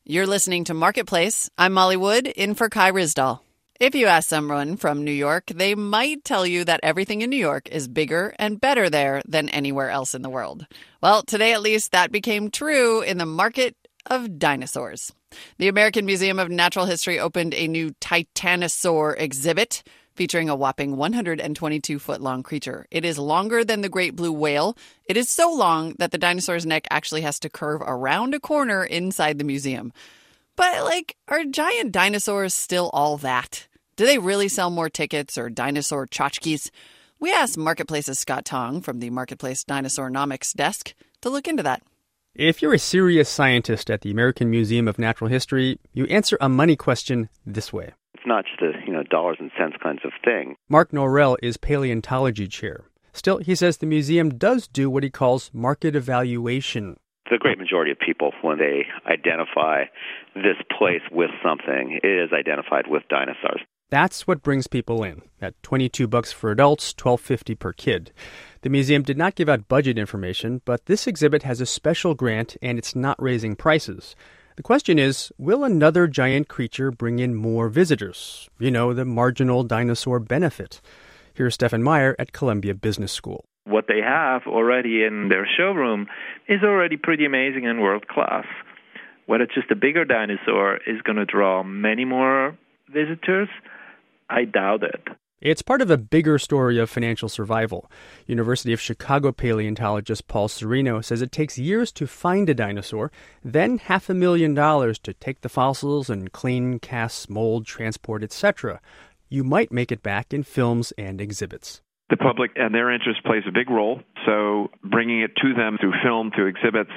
You're listening to Marketplace. I'm Molly Wood, in for Kai Ryssdal. If you ask someone from New York, they might tell you that everything in New York is bigger and better there than anywhere else in the world. Well, today at least that became true in the market of dinosaurs. The American Museum of Natural History opened a new Titanosaur exhibit featuring a whopping 122-foot-long creature. It is longer than the great blue whale. It is so long that the dinosaur's neck actually has to curve around a corner inside the museum. But, are giant dinosaurs still all that? Do they really sell more tickets or dinosaur tchotchkes? We asked Marketplace's Scott Tong from the Marketplace Dinosaurnomics desk to look into that. If you're a serious scientist at the American Museum of Natural History, you answer a money question this way. It's not just a, dollars and cents kinds of thing. Mark Norrell is paleontology chair. Still, he says the museum does do what he calls market evaluation. The great majority of people, when they identify this place with something, it is identified with dinosaurs. That's what brings people in, at $22 for adults, $12.50 per kid. The museum did not give out budget information, but this exhibit has a special grant and it's not raising prices. The question is, will another giant creature bring in more visitors? The marginal dinosaur benefit. Here's Stephen Meyer at Columbia Business School. What they have already in their showroom is already pretty amazing and world-class. Whether just a bigger dinosaur is going to draw many more visitors, I doubt it. It's part of a bigger story of financial survival. University of Chicago paleontologist Paul Sereno says it takes years to find a dinosaur, then $500,000 to take the fossils and clean, cast, mold, transport, etc. You might make it back in films and exhibits. The public and their interest plays a big role, so bringing it to them through film, through exhibits,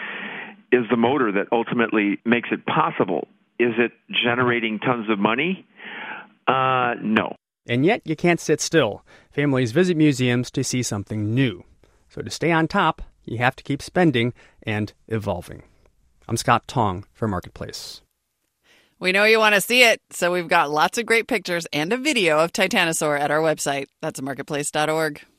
is the motor that ultimately makes it possible. Is it generating tons of money? No. And yet you can't sit still. Families visit museums to see something new. So to stay on top, you have to keep spending and evolving. I'm Scott Tong for Marketplace. We know you want to see it, so we've got lots of great pictures and a video of Titanosaur at our website. That's marketplace.org.